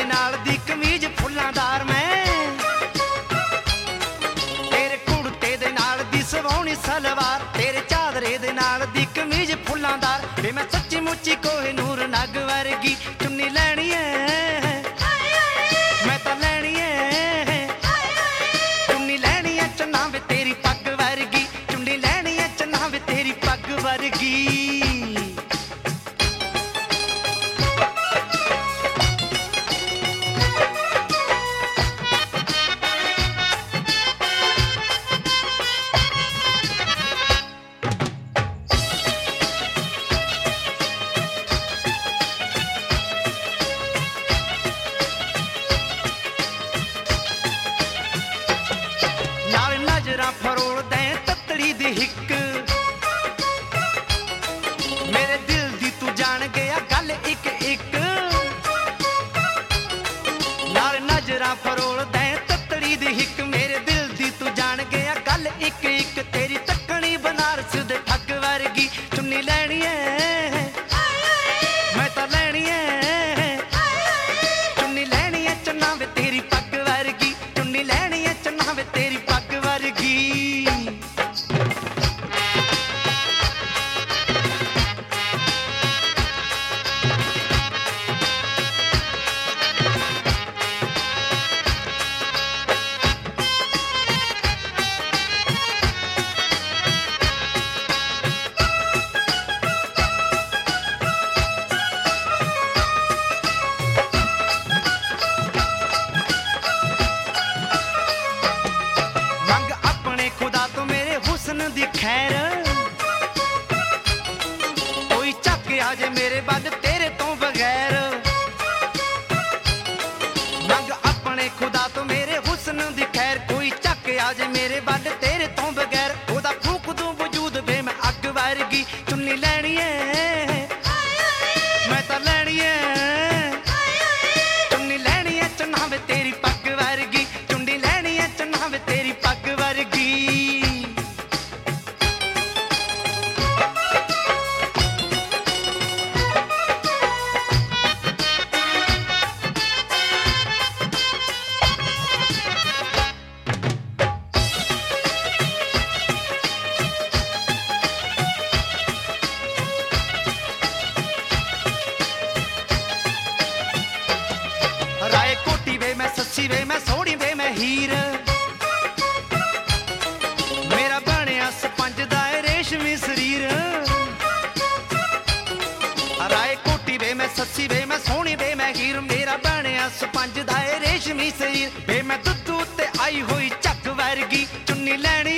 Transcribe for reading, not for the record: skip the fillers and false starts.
नाल दी कमीज फुल्लांदार मैं तेरे कुड़ते दे नाल दी सवाणी सलवार तेरे चादरे दे नाल दी कमीज फुल्लांदार वे मैं सच्ची मुच्ची कोहिनूर नग वर्गी चुन्नी लैनी है मैं तां लैनी है चुन्नी लैनी है चन्ना वे तेरी पग वर्गी चुन्नी लैनी है चन्ना वे तेरी पग वर्गी। फरोल दे ततड़ी दी हिक मेरे दिल दी तू जान गया गल इक इक नाल नजरा फरोल दे ततड़ी दी हिक मेरे दिल दी तू जान गया गल इक इक तेरी तकनी बनारस दे ठग वर्गी चुन्नी लैनी है मैं तां लैनी है चुन्नी लैनी है चन्ना वे तेरी पग वर्गी चुन्नी लैनी है चन्ना वे तेरी पग वर्गी। दी खैर कोई चक आजे मेरे बद तेरे तो बगैर मंग अपने खुदा तो मेरे हुस्न दी खैर कोई चक आजे मेरे बद तेरे तो बगैर ओदा फूक दूं वजूद वे मैं अग वर्गी चुन्नी लैनी है मैं तां लैनी है चुन्नी लैनी है चन्ना वे तेरी पग वर्गी चुन्नी लैनी है चन्ना वे तेरी पग वर्गी। राय कोटी वे मैं सच्ची वे मैं सोहनी वे मैं हीर मेरा बनिया स्पंज दा रेशमी शरीर राय कोटी वे मैं सच्ची वे मैं सोहनी वे मैं हीर मेरा बनिया स्पंज दा रेशमी शरीर वे मैं दुद्धू ते आई हुई झग वर्गी चुन्नी लैनी